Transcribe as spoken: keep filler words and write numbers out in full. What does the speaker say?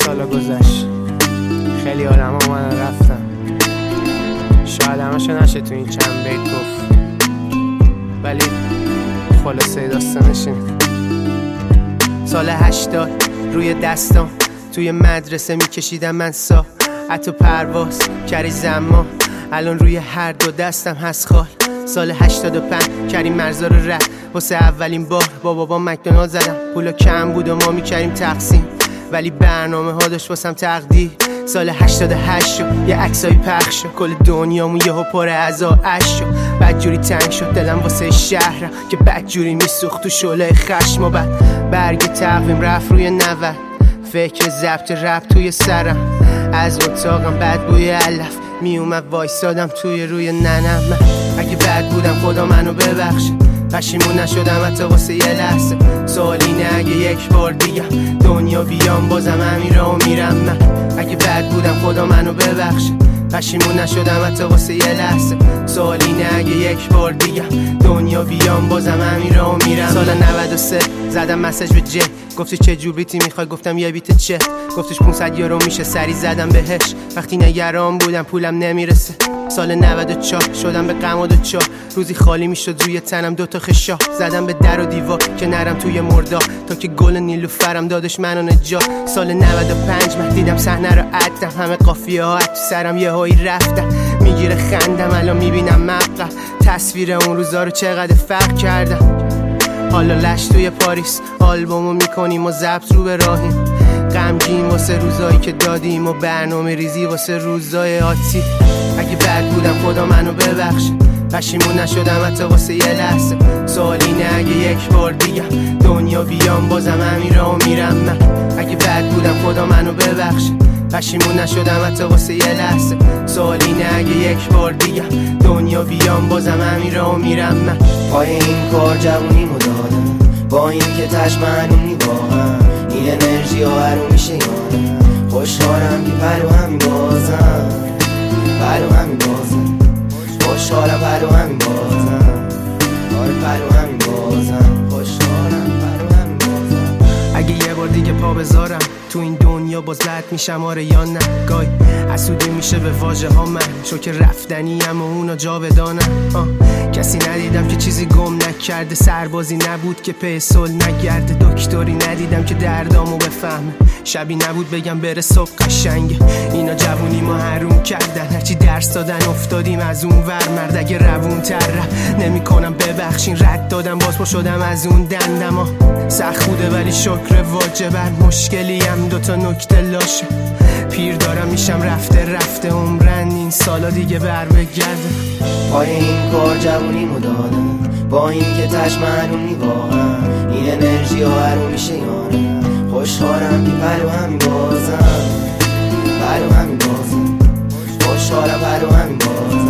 سالا گذشت، خیلی آدم ها من رفتن، شاید همشو نشه تو این چند بیت گفت، ولی خلاصه داستانش اینه. سال هشتاد روی دستام توی مدرسه میکشیدم من سا حتی پرواز کری زمان، الان روی هر دو دستم هست خال. سال هشتاد و پنج کریم مرزا رو رد واسه اولین بار با بابا مکدونالد زدم. پولا کم بود و ما میکریم تقسیم، ولی برنامه ها داشت واسم تقدیر. سال هشتاد و هشت شد یه عکسای پخش شد، کل دنیامون یهو پر از آش شد. بدجوری تنگ شد دلم واسه شهرم که بدجوری میسوخت تو شعله خشم، و بعد برگ تقویم رفت روی نود، فکر ضبط رپ توی سرم، از اتاقم بد بوی علف میومد وایسادم توی روی ننم. من اگه بد بودم خدا منو ببخشه، پشیمون نشدم حتی واسه یه لحظه. سوال اینه اگه یک بار دیگه دنیا بیام بازم همین راه میرم. من اگه بد بودم خدا منو ببخشه، پشیمون نشدم حتی واسه یه لحظه. سوال اینه اگه یک بار دیگه دنیا بیام بازم همین راه میرم. سال نود و سه زدم مسیج به جی، گفتی چه جور بیتی میخوای؟ گفتم یه بیت چه؟ گفتش پونصد یورو میشه، سری زدم بهش وقتی نگران بودم پولم نمیرسه. سال نود و چهار شدم به غم و دوچار، روزی خالی میشد روی تنم دوتا خشا، زدم به در و دیوار که نرم توی مردا تا که گل نیلوفرم دادش منو نجا. سال نود و پنج من دیدم صحنه رو عدم، همه قافیه ها تو سرم یه هایی رفتن، میگیره خندم الان میبینم مبقى تصویر اون روزا رو چقدر فرق کردم. حالا لش توی پاریس آلبومو میکنیم و ضبط رو به راهیم، غمگین واسه روزایی که دادیم و برنامه ریزی واسه روزای آتی. اگه بد بودم خدا منو ببخشه، پشیمون نشدم حتی واسه یه لحظه. سوال اینه اگه یک بار دیگه دنیا بیام بازم همین راه میرم. من اگه بد بودم خدا منو ببخشه، پشیمون نشدم حتی واسه یه لحظه. سوال اینه اگه یک بار دیگه دنیا بیام بازم همین راه میرم. من پای این کار جوونیمو دادم، با این که تش معلوم نیواهم، این انرژی ها هرو میشه یادم. خوشحالم که پرو همین بازم، پرو همین بازم، خوشحالم پرو همین بازم، آره پرو همین بازم، خوشحالم پرو همین بازم. اگه یه بار دیگه پا بذارم تو این دنیا باز رد میشم آره یا نه؟ گای حسودی میشه به واژه ها من، شو که رفتنی ام و اونا جا بدانم. کسی ندیدم که چیزی گم نکرده، سربازی نبود که پی صلح نگرده، دکتری ندیدم که دردامو بفهمه، شبی نبود بگم بره صبح قشنگه. اینا جوونی ما حروم کردن، هرچی درس دادن افتادیم از اون ور. مرد اگه روون تر نمی کنم ببخشین، رد دادم باز پا شدم از اون دندما. سخت بوده ولی شکر واجبه، مشکلی هم دوتا نکته لاشه. پیر دارم میشم رفته رفته عمرن این سالا دیگه بر بگرده. پای این کار جوونیمو دادم، با این که تش معلوم نیواهم، این انرژی ها هرو میشه یارم. خوشحالم که پرو همین بازم، پرو همین بازم، خوشحالم پرو همین بازم.